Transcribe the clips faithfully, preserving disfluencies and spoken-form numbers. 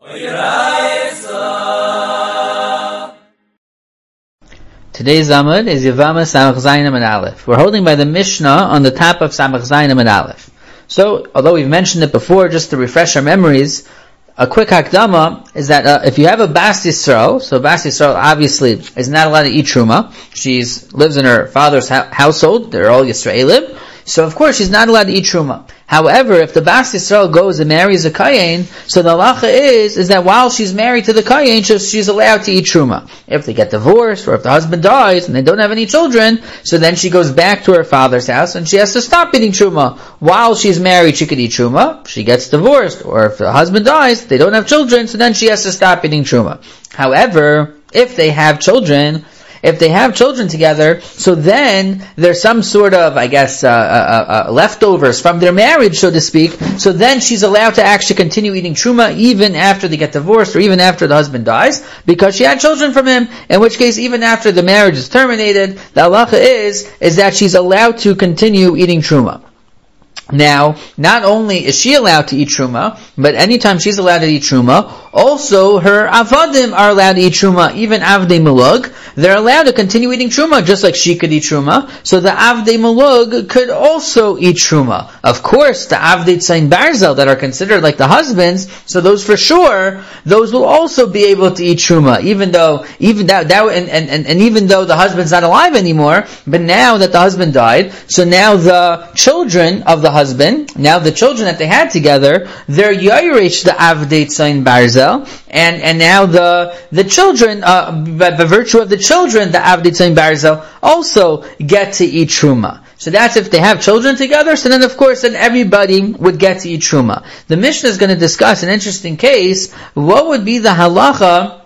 Today's Amud is Yevama Samach Zayin and Aleph. We're holding by the Mishnah on the top of Samach Zayin and Aleph. So, although we've mentioned it before, just to refresh our memories, a quick hakdama is that uh, if you have a Bas Yisrael, so Bas Yisrael obviously is not allowed to eat Truma. She lives in her father's ha- household. They're all Yisraelim. So of course she's not allowed to eat Truma. However, if the Bas Yisrael goes and marries a Kayin, so the halacha is, is that while she's married to the Kayin, she's allowed to eat Truma. If they get divorced, or if the husband dies, and they don't have any children, so then she goes back to her father's house, and she has to stop eating Truma. While she's married, she could eat Truma. She gets divorced, or if the husband dies, they don't have children, so then she has to stop eating Truma. However, if they have children, If they have children together, so then there's some sort of, I guess, uh, uh, uh, leftovers from their marriage, so to speak. So then she's allowed to actually continue eating Truma even after they get divorced or even after the husband dies, because she had children from him, in which case even after the marriage is terminated, the halacha is, is that she's allowed to continue eating Truma. Now, not only is she allowed to eat Truma, but anytime she's allowed to eat Truma, also her Avadim are allowed to eat Truma, even Avdei Mulug. They're allowed to continue eating Truma, just like she could eat Truma. So the Avdei Mulug could also eat Truma. Of course, the Avdei Tzayin Barzel that are considered like the husbands, so those for sure, those will also be able to eat Truma, even though, even that, that and, and, and, and even though the husband's not alive anymore, but now that the husband died, so now the children of the husband, now the children that they had together, they're Yairish the Avdei Tzayin Barzel, and, and now the, the children, uh, by, by virtue of the children, the Avdei Tzayin Barzel, also get to eat Truma. So that's if they have children together, so then of course then everybody would get to eat Truma. The Mishnah is going to discuss an interesting case. What would be the halacha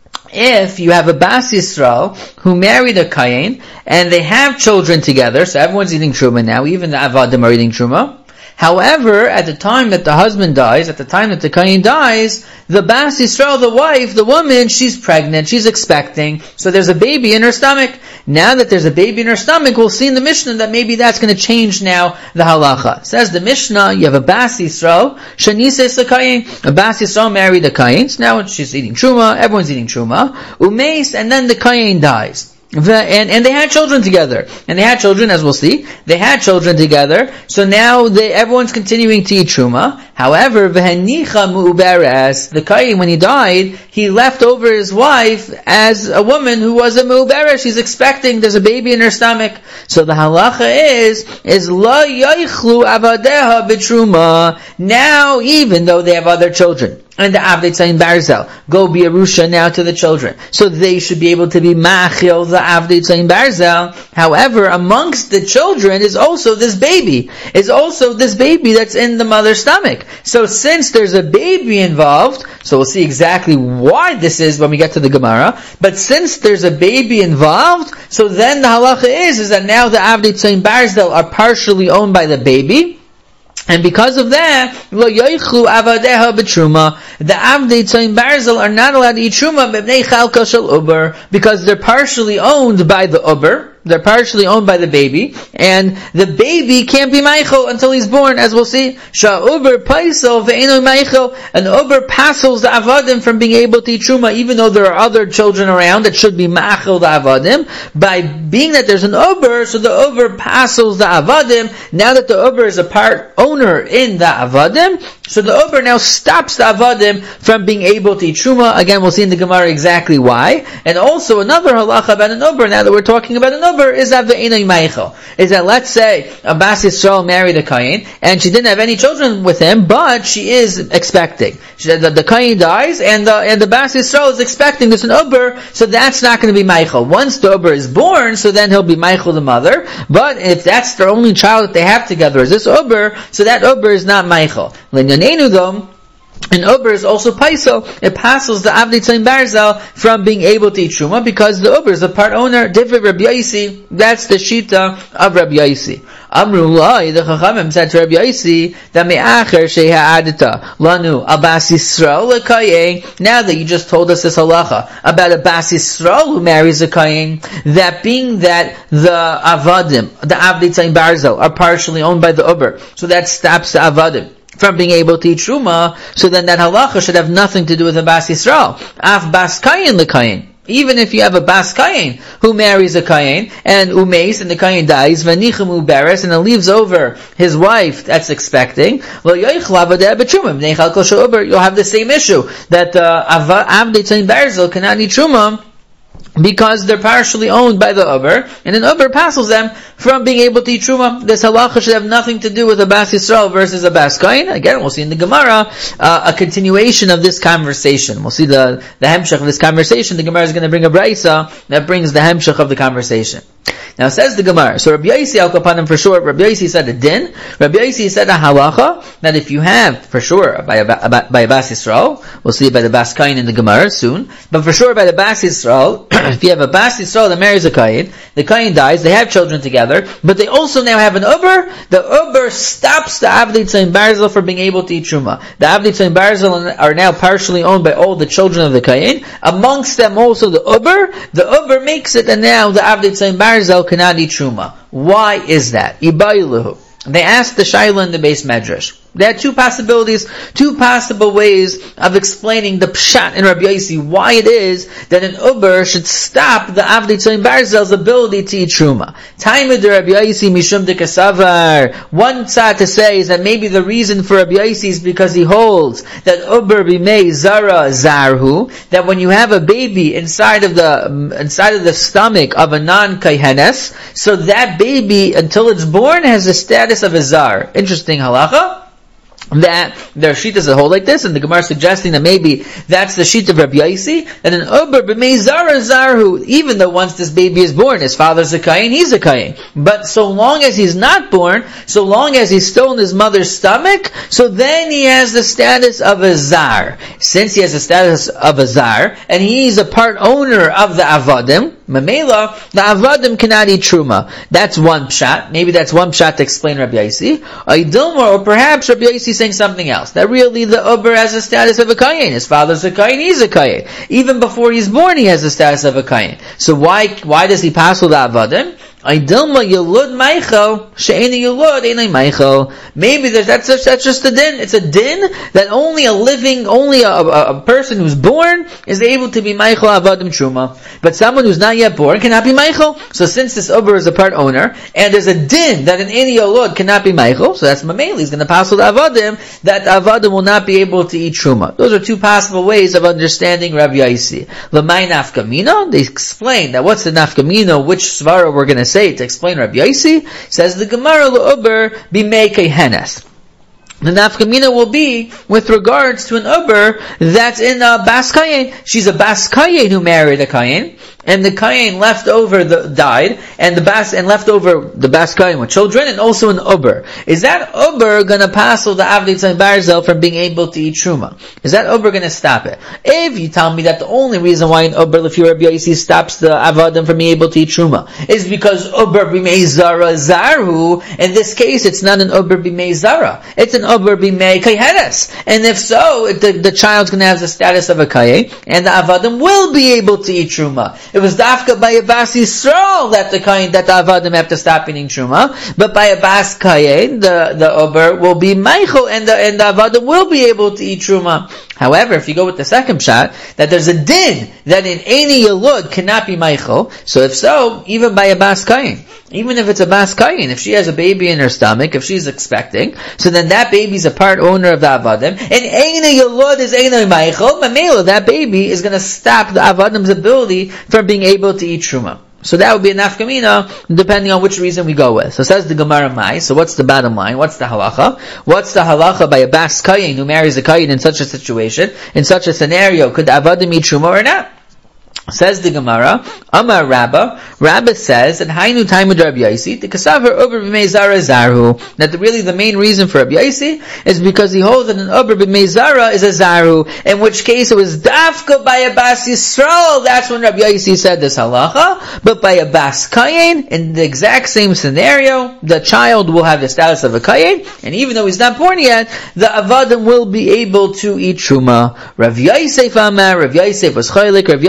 if you have a Bas Yisrael who married a Kayin, and they have children together, so everyone's eating Truma now, even the Avadim are eating Truma. However, at the time that the husband dies, at the time that the Kayin dies, the Bas Yisrael, the wife, the woman, she's pregnant, she's expecting, so there's a baby in her stomach. Now that there's a baby in her stomach, we'll see in the Mishnah that maybe that's going to change now the halacha. Says the Mishnah, you have a Bas Yisrael, Shanises the Kayin, a Bas Yisrael married a Kayin, so now she's eating Truma, everyone's eating Truma, Umeis, and then the Kayin dies. The, and, and they had children together. And they had children, as we'll see. They had children together. So now they, everyone's continuing to eat Truma. However, v'henicha mu'uberes, the Kayin, when he died, he left over his wife as a woman who was a mu'uberes. She's expecting, there's a baby in her stomach. So the halacha is, is la yaichlu avadeha b'truma. Now, even though they have other children, and the Avdei Tzayin Barzel go be Yerusha now to the children, so they should be able to be Machil the Avdei Tzayin Barzel. However, amongst the children is also this baby, is also this baby that's in the mother's stomach. So since there's a baby involved, so we'll see exactly why this is when we get to the Gemara, but since there's a baby involved, so then the halacha is, is that now the Avdei Tzayin Barzel are partially owned by the baby. And because of that, lo yoichlu avadeha b'truma, the Avdei Tzayin Barzel are not allowed to eat truma b'bnei chalka shel uber, because they're partially owned by the uber. They're partially owned by the baby, and the baby can't be Meichel until he's born, as we'll see. Sha'uber paisel ve'eno Meichel, an uber passes the avadim from being able to eat truma, even though there are other children around that should be Meichel the avadim. By being that there's an uber, so the uber passes the avadim. Now that the uber is a part owner in the avadim, so the uber now stops the avadim from being able to eat truma. Again, we'll see in the Gemara exactly why. And also another halacha about an uber, now that we're talking about an uber, is that ve'enoi meichel, is that let's say a Bas Yisrael married a Kayin, and she didn't have any children with him, but she is expecting. She, the, the Kayin dies, and the, and the Bas Yisrael is expecting this an uber, so that's not going to be meichel. Once the uber is born, so then he'll be meichel the mother, but if that's their only child that they have together is this uber, so that uber is not meichel. L'nyanenu though, an uber is also paisel. It passes the Avdei Tzayin Barzel from being able to eat truma, because the uber is a part owner. Different Rabbi Yaisi. That's the shita of Rabbi Yaisi. Amru Lai, the Chachamim said to Rabbi Yaisi, that me'acher she'ha'adita lanu a Bas Yisrael l'kayin. Now that you just told us this halacha about a Bas Yisrael who marries a kayin, that being that the avadim, the Avdei Tzayin Barzel, are partially owned by the uber, so that stops the avadim from being able to eat truma, so then that halacha should have nothing to do with a Bas Yisrael. Af Bas Kayin l'Kayin. Even if you have a Bas Kayin who marries a Kayin and umeis and the Kayin dies, v'nichem uberes, and it leaves over his wife that's expecting, you'll have the same issue that Avdei Tzayin Barzel cannot eat truma because they're partially owned by the Uber, and an Uber passes them from being able to eat truma. This halacha should have nothing to do with a Bas Yisrael versus a Bas Kayin. Again, we'll see in the Gemara uh, a continuation of this conversation. We'll see the the hemshech of this conversation. The Gemara is going to bring a braysa that brings the hemshech of the conversation. Now says the Gemara, so Rabbi Yosi al kapanim for sure, Rabbi Yosi said a din, Rabbi Yosi said a halacha, that if you have, for sure, by a, by a Bas Yisrael, we'll see by the Bas Kayin in the Gemara soon, but for sure by the Bas Yisrael, if you have a Bas Yisrael that marries a Kayin, the Kayin dies, they have children together, but they also now have an Uber, the Uber stops the Avdei Tzayin Barzel from being able to eat Truma. The Avdei Tzayin Barzel are now partially owned by all the children of the Kayin, amongst them also the Uber, the Uber makes it, and now the Avdei Tzayin Barzel cannot eat truma. Why is that? Ibayluhu. They asked the Shaila in the base Medrash. There are two possibilities, two possible ways of explaining the pshat in Rabbi Yosi, why it is that an Uber should stop the Avdei Tzayin Barzel's ability to eat truma. Taimid Rabbi Yosi mishum de kasavar. One side to say is that maybe the reason for Rabbi Yosi is because he holds that Uber bimei zara zarhu, that when you have a baby inside of the inside of the stomach of a non-kaihenes, so that baby until it's born has the status of a zar. Interesting halacha. That there are shittas that hold like this, and the Gemara is suggesting that maybe that's the sheet of Rabbi Yosi, that an Uber b'mei zara zarhu, even though once this baby is born, his father's a Kayin, he's a Kayin. But so long as he's not born, so long as he's still in his mother's stomach, so then he has the status of a zar. Since he has the status of a zar, and he's a part owner of the avadim, Mamela, the avadim cannot eat truma. That's one pshat. Maybe that's one pshat to explain Rabbi Yosi. Or perhaps Rabbi Yosi saying something else. That really the Uber has the status of a Kayin. His father's a Kayin, he's a Kayin. Even before he's born, he has the status of a Kayin. So why why does he pass with the avadim? Maybe there's, that's just, that's just a din. It's a din that only a living, only a, a, a person who's born is able to be meichel avadim truma. But someone who's not yet born cannot be meichel. So since this Uber is a part owner, and there's a din that an any yolod cannot be meichel, so that's mameli, he's going to pass with avadim, that avadim will not be able to eat truma. Those are two possible ways of understanding Rabbi Yosi. L'may nafkamina, they explain that what's the nafkamina, which svara we're going to say to explain Rabbi Yosi, says the Gemara l'uber b'mei kaihenes. The nafkamina will be with regards to an Uber that's in a Bas Kayin. She's a Bas Kayin who married a Kayin, and the Kayin left over the died, and the Bas and left over the Bas Kayin with children, and also an Uber. Is that Uber going to pass the Avdei Tzayin Barzel from being able to eat truma? Is that Uber going to stop it? If you tell me that the only reason why an Uber, if you're Rabbi Yosi, stops the Avadim from being able to eat truma is because Uber b'mei zara zarhu, in this case it's not an Uber b'mei zara, it's an Uber b'mei kaihenes. And if so, if the, the child's going to have the status of a kayin, and the Avadim will be able to eat truma. It was dafka by a Bas Yisrael that the kayin, that the Avadim have to stop eating truma, but by a Bas Kayin, the, the Uber will be meichel, and the, and the Avadim will be able to eat truma. However, if you go with the second shot, that there's a din that in any yalud cannot be meichel, so if so, even by a Bas Kayin, even if it's a Bas Kayin, if she has a baby in her stomach, if she's expecting, so then that baby's a part owner of the Avadim, and any yalud is any meichel, mamela, that baby is going to stop the Avadim's ability from being able to eat truma. So that would be a nafkamina, depending on which reason we go with. So says the Gemara Mai, so what's the bottom line? What's the halacha? What's the halacha by a Bas Kayin who marries a Kayin in such a situation, in such a scenario? Could the Avadim eat truma or not? Says the Gemara, Amar Rabba, Rabba says that Hainu Taimud Rabbi Yosi, the Kasavar Uber b'mei zara zarhu, that the, really the main reason for Rabbi Yosi is because he holds that an Uber b'mei zara is a zarhu, in which case it was dafka by a Bas Yisrael, that's when Rabbi Yosi said this halacha, but by a Bas Kayin, in the exact same scenario, the child will have the status of a Kayin, and even though he's not born yet, the Avadim will be able to eat truma. Rav Yosef Amar, Rav Yosef was chaylik, Rav Yosef said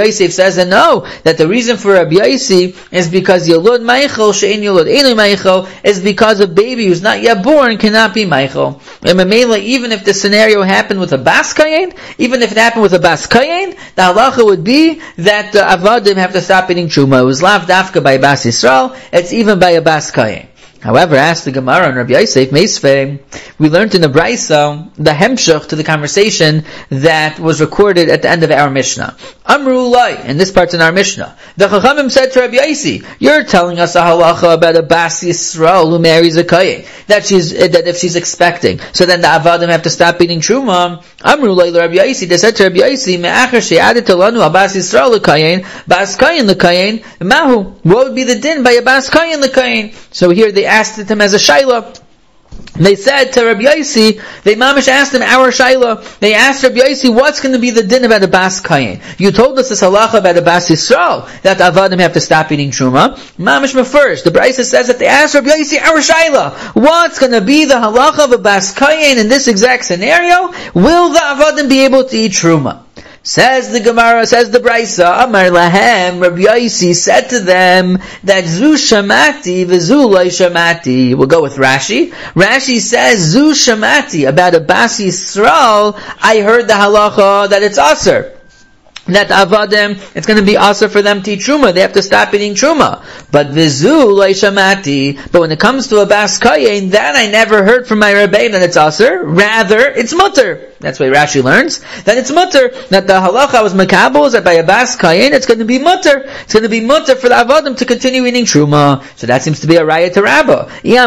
says that no, that the reason for Rabbi Yossi is because Yolod Meichel She'ein Yolod Einu Meichel is because a baby who's not yet born cannot be Meichel. And Mamela, even if the scenario happened with a Bas Kayin, even if it happened with a Bas Kayin, the halacha would be that the Avadim have to stop eating Truma. It was lav dafka by a Bas Yisrael, it's even by a Bas Kayin. However, asked the Gemara on Rabbi Yosef Meisvei, we learned in the Braisa the hemshach to the conversation that was recorded at the end of our Mishnah. Amru Lai, and this part's in our Mishnah. The Chachamim said to Rabbi Yosef, "You're telling us a halacha about a Bas Yisrael who marries a Kayin, that she's that if she's expecting, so then the Avadim have to stop eating Truma." Amru Lai Rabbi Yosef, they said to Rabbi Yosef, "Me'achar she'adet lanu a Bas Yisrael l'Kayin, Bas Kayin l'Kayin, mahu." What would be the din by a Bas Kayin l'Kayin? So here they asked it him as a shayla. They said to Rabbi Yossi, they mamish asked him our shayla. They asked Rabbi Yossi, what's going to be the din about a Bas Kayin? You told us this halacha about a Bas Yisrael, that avadim have to stop eating truma. Mamish me first. The Braisa says that they asked Rabbi Yossi our shayla. What's going to be the halacha of a Bas Kayin in this exact scenario? Will the avadim be able to eat truma? Says the Gemara, says the Braisa, Amar Lahem, Rabbi Yossi said to them that Zu Shamati v'Zu Lo Shamati. We'll go with Rashi. Rashi says Zu Shamati about a Bas Yisrael. I heard the halacha that it's aser. That avadim, it's going to be also for them to eat truma. They have to stop eating truma. But vizu lo shamati. But when it comes to a Bas Kayin, that I never heard from my Rebbe that it's aser. Rather, it's mutter. That's why Rashi learns that it's mutter. That the halacha was makabel is that by a Bas Kayin, it's going to be mutter. It's going to be mutter for the avadim to continue eating truma. So that seems to be a raya to Rabba.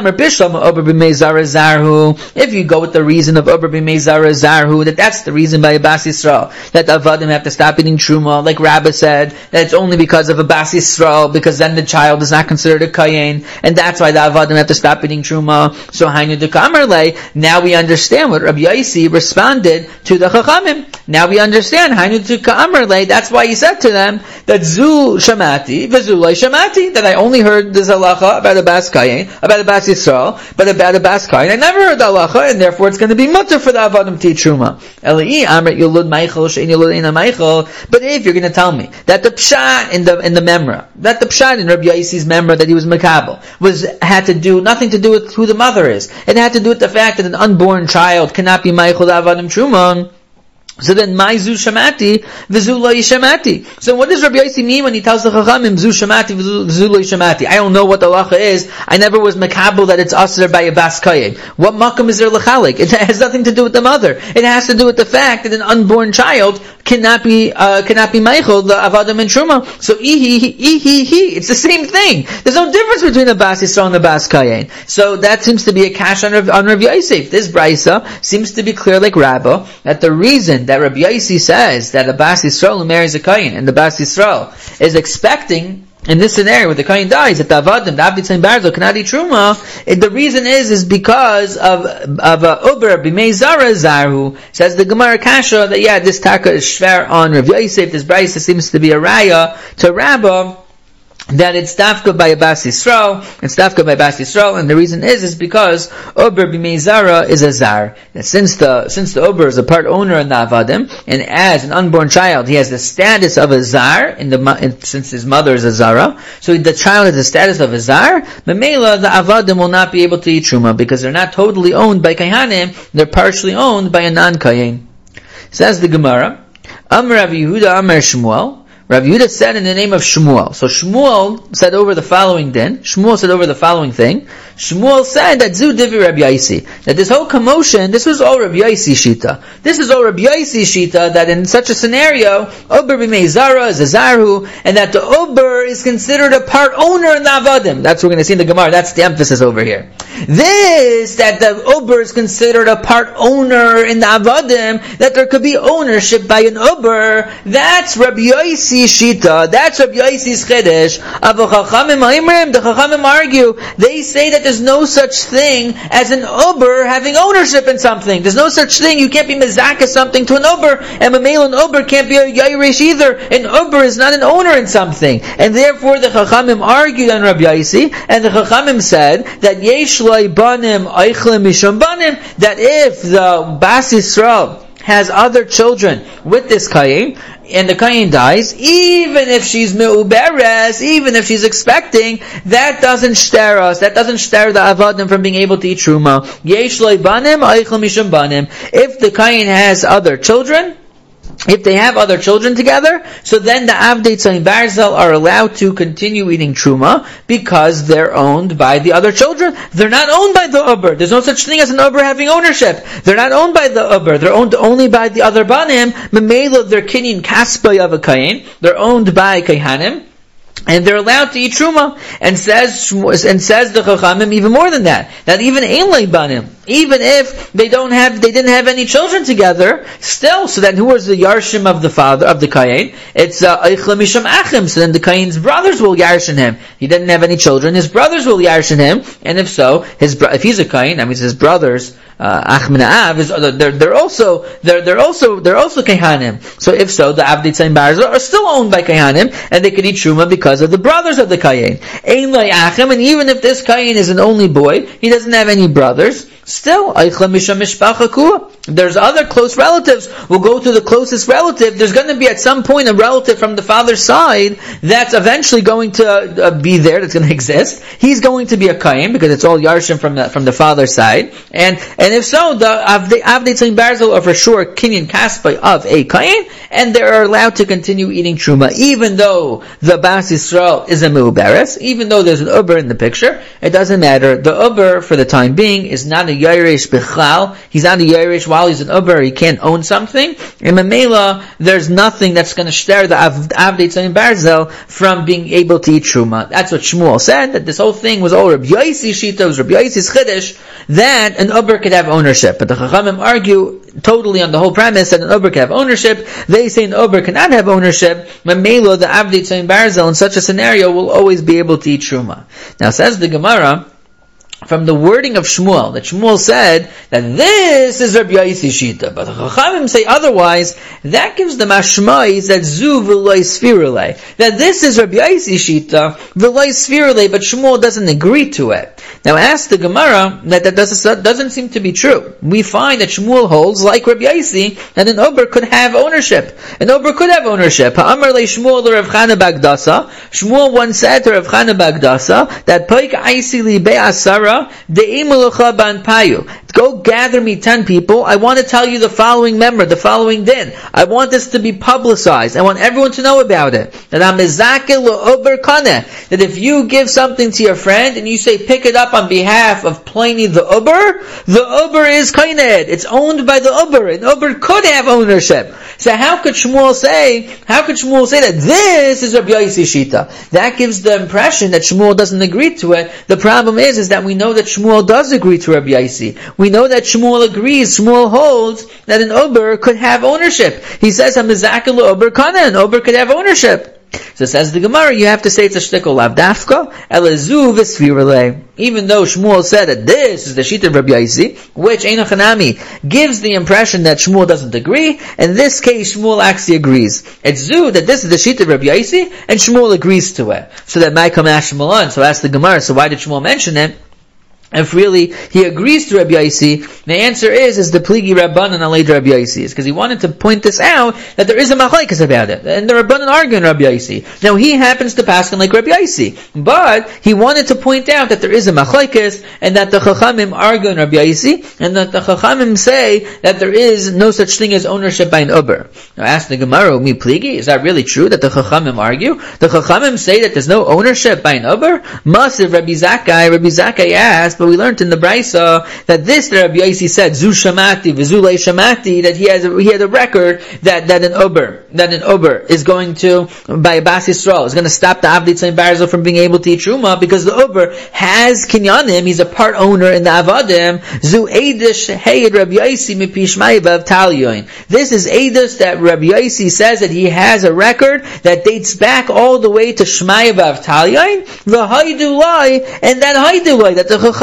If you go with the reason of Ober b'meizara zarhu, that that's the reason by a Bas Yisrael, that the avadim have to stop eating truma, like Rabbi said, that it's only because of a Bas Yisrael, because then the child is not considered a kayin, and that's why the avadim have to stop eating truma. So Hainu de Kamerle, now we understand what Rabbi Yossi responded to the Chachamim. Now we understand Hainu de Kamerle. That's why he said to them that Zu Shamati, V'Zu Lo Shamati, that I only heard this halacha about a Bas Kayin, about a Bas Yisrael, but about a Bas Kayin, I never heard the halacha, and therefore it's going to be mutter for the avadim to eat truma. Eli Amrit Yulud Meichel Shein Yulud Eina Meichel. But if you're going to tell me that the pshat in the in the memra, that the pshat in Rabbi Yossi's memra that he was makabel was had to do nothing to do with who the mother is, it had to do with the fact that an unborn child cannot be meichel avadim truma. So then, my zu shamati, v'zu lo yishamati. So what does Rabbi Yossi mean when he tells the Chachamim, zu shamati, v'zu lo yishamati? I don't know what the halacha is. I never was makabel that it's aser by a Bas Kayin. What makam is there l'chalik? It has nothing to do with the mother. It has to do with the fact that an unborn child cannot be, uh, cannot be meichel, the avadim and truma. So, ihi, ihi, ihi. It's the same thing. There's no difference between the Bas Yisrael and the Bas Kayin. So that seems to be a cash on, on Rabbi Yosef. This Braisa seems to be clear like Rabbah, that the reason that Rabbi Yossi says that a Bas Yisrael who marries a Kayin, and the Bas Yisrael is expecting, in this scenario where the Kayin dies, that the Avadim, the Avditzim Barzo, cannot eat Truma, and the reason is, is because of, of a Uber, B'mei Zara Zarhu, says the Gemara Kasha, that yeah, this Taka is shver on Rabbi Yosef, this Braisa seems to be a Raya to Rabbah, that it's dafka by a Bas Yisrael, it's dafka by Bas Yisrael, and the reason is, is because Ober b'mei zara is a zar. And since the, since the Ober is a part owner in the Avadim, and as an unborn child, he has the status of a zar, in the, in, since his mother is a zara, so the child has the status of a zar, Memela, the Avadim will not be able to eat Truma, because they're not totally owned by Kahanim, they're partially owned by a non-Kayin. Says the Gemara, Amar Rav Yehuda, Amar Shmuel, Rav Yehuda said in the name of Shmuel. So Shmuel said over the following din. Shmuel said over the following thing. Shmuel said that Zu Divi Rabbi Yossi, that this whole commotion, this was all Rabbi Yossi Shita. This is all Rabbi Yossi Shita, that in such a scenario, Ober b'mei zara is a zarhu, and that the Ober is considered a part owner in the Avadim. That's what we're going to see in the Gemara. That's the emphasis over here. This, that the Ober is considered a part owner in the Avadim, that there could be ownership by an Ober, that's Rabbi Yossi Shita. That's Rabbi Yossi's Chedesh. Ava Chachamim Aimrim, the Chachamim argue, they say that there's no such thing as an Ober having ownership in something. There's no such thing. You can't be mezaka something to an Ober, and a male an Ober can't be a Yairish either. An Ober is not an owner in something. And therefore the Chachamim argued on Rabbi Yossi, and the Chachamim said that Yesh Lai Banim Eichlim Mishum Banim, that if the Bas Yisrael has other children with this kayin, and the kayin dies, even if she's me'uberes, even if she's expecting, that doesn't stir us, that doesn't stir the avadim from being able to eat truma. Yesh lo banim, eichel mishum banim. If the kayin has other children, if they have other children together, so then the Avdei Tzayin Barzel are allowed to continue eating Truma because they're owned by the other children. They're not owned by the Uber. There's no such thing as an Uber having ownership. They're not owned by the Uber. They're owned only by the other Banim. Memela, they're kinyin Kaspay of a Kayin. They're owned by Kayhanim. And they're allowed to eat truma, and says and says the Chachamim even more than that. That even ein banim, even if they don't have, they didn't have any children together, still. So then, who was the yarshim of the father of the kayin? It's eichla misham achim. So then, the kayin's brothers will yarshin him. He didn't have any children; his brothers will yarshin him. And if so, his if he's a kayin, that means his brothers. Uh, Achminaav is they're they're also they're they're also they're also kehanim. So if so, the Avdei Tzayin Barzel are still owned by kehanim, and they could eat truma because of the brothers of the kayin. Ein lo achim, and even if this kayin is an only boy, he doesn't have any brothers. Still, there's other close relatives. We'll go to the closest relative. There's going to be at some point a relative from the father's side that's eventually going to uh, be there, that's going to exist. He's going to be a kayin because it's all yarshim from the, from the father's side. And and if so, the Avdei Tzayin Barzel are for sure kinyan kaspai of a kayin, and they are allowed to continue eating truma, even though the Bas Yisrael is a meuberes, even though there's an uber in the picture. It doesn't matter. The uber, for the time being, is not a Yairish Bichlal. He's not a Yairish while he's an Uber, he can't own something. In Mamela, there's nothing that's going to stir the Avdei Tzayin Barzel from being able to eat Truma. That's what Shmuel said, that this whole thing was all Rabbi Yossi Shita, was Rabbi Yossi's Chiddush, that an Uber could have ownership. But the Chachamim argue totally on the whole premise that an Uber can have ownership. They say an Uber cannot have ownership. Mamela, the Avdei Tzayin Barzel, in such a scenario, will always be able to eat Truma. Now, says the Gemara, from the wording of Shmuel, that Shmuel said that this is Rabbi Yossi Shita, but the Chachamim say otherwise, that gives the mashmais that zu v'loi sfirulei, that this is Rabbi Yossi Shita, v'loi sfirulei, but Shmuel doesn't agree to it. Now ask the Gemara that that doesn't, doesn't seem to be true. We find that Shmuel holds, like Rabbi Yossi, that an Ober could have ownership. An Ober could have ownership. Ha'amar le Shmuel le Rav Chana Bagdasa. Shmuel once said to Rav Chana Bagdasa, that Poik Aisi li be'asara, go gather me ten people. I want to tell you the following member, the following din. I want this to be publicized. I want everyone to know about it. That that if you give something to your friend and you say pick it up on behalf of Pliny the Uber, the Uber is kained. It's owned by the Uber. An Uber could have ownership. So how could Shmuel say, how could Shmuel say that this is Rabbi Yossi Shita? That gives the impression that Shmuel doesn't agree to it. The problem is, is that we know that Shmuel does agree to Rabbi Yossi. We know that Shmuel agrees, Shmuel holds that an Uber could have ownership. He says, HaMizakil Uber Kana, an Uber could have ownership. So says the Gemara, you have to say it's a shtickle lavdafka, elezu v'svirale. Even though Shmuel said that this is the sheet of Rabbi Yossi, which Eino Chanami gives the impression that Shmuel doesn't agree, in this case Shmuel actually agrees. It's zu that this is the sheet of Rabbi Yossi, and Shmuel agrees to it. So that might come Ash Malon. So ask the Gemara, so why did Shmuel mention it? If really he agrees to Rabbi Yossi, the answer is, is the Pligi Rabbanan Alei Rabbi Yossi. Is because he wanted to point this out, that there is a machlekes about it. And the Rabbanan argue in Rabbi Yossi. Now he happens to pass on like Rabbi Yossi. But he wanted to point out that there is a machlekes, and that the Chachamim argue in Rabbi Yossi, and that the Chachamim say that there is no such thing as ownership by an Uber. Now ask the Gemara, mi Pligi, is that really true that the Chachamim argue? The Chachamim say that there's no ownership by an Uber? Masiv Rabbi Zakkai, Rabbi Zakkai asked, but we learned in the Braisa that this that Rabbi Yossi said, Zu Shamati, Vizu Le Shamati, that he has a, he had a record that, that an Uber, that an Uber is going to, by Bas Yisrael, is going to stop the Avdei Tzayin Barzel from being able to eat Truma, because the Uber has Kinyanim, he's a part owner in the Avadim, Zu Eidish Heyed Rabbi Yossi Mipi Shmayevav Talyoin. This is Eidish that Rabbi Yossi says that he has a record that dates back all the way to Shmayevav Talyoin, the Haidulai, and that Haidulai, that the Chacham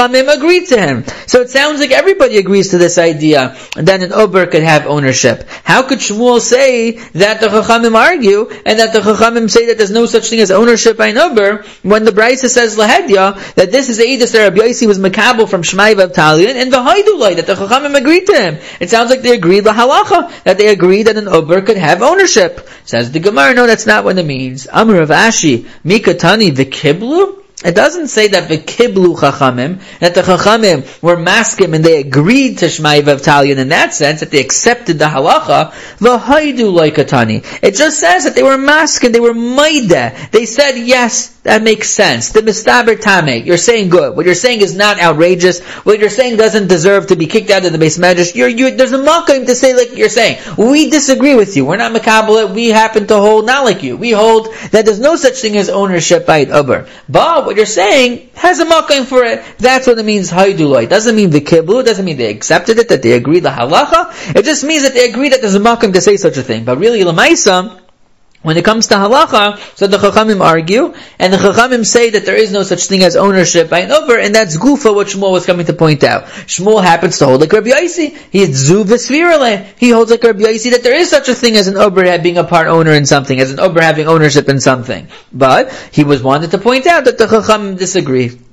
Chachamim agreed to him. So it sounds like everybody agrees to this idea that an Uber could have ownership. How could Shmuel say that the Chachamim argue, and that the Chachamim say that there's no such thing as ownership by an Uber, when the Brisa says Lahedya, that this is the Eidos that Rabbi Yossi was Makabel from Shmai Vavtalion, and the Haidulai, that the Chachamim agreed to him. It sounds like they agreed lahalacha, that they agreed that an Uber could have ownership. Says the Gemara, no, that's not what it means. Amar Rav Ashi, Mikatani v'kiblu? It doesn't say that the kiblu chachamim, that the chachamim were maskim and they agreed to Shmai Vavtalion in that sense, that they accepted the halacha, v'haidu laikatani. It just says that they were maskim, they were maida. They said, yes, that makes sense. The mistaber tameh, you're saying good. What you're saying is not outrageous. What you're saying doesn't deserve to be kicked out of the base medrash. You're, you're, there's a makom to say like you're saying. We disagree with you. We're not makabel it. We happen to hold not like you. We hold that there's no such thing as ownership by an Uber. But what you're saying has a makom for it. That's what it means, haiduloi. It doesn't mean the kiblu. It doesn't mean they accepted it, that they agreed the halacha. It just means that they agreed that there's a makom to say such a thing. But really, l'maisa, when it comes to halacha, so the Chachamim argue, and the Chachamim say that there is no such thing as ownership by an Uber, and that's gufa what Shmuel was coming to point out. Shmuel happens to hold like Rabbi Yossi. He is zu v'svirale. He holds like Rabbi Yossi that there is such a thing as an Uber being a part owner in something, as an Uber having ownership in something. But he was wanted to point out that the Chachamim disagree.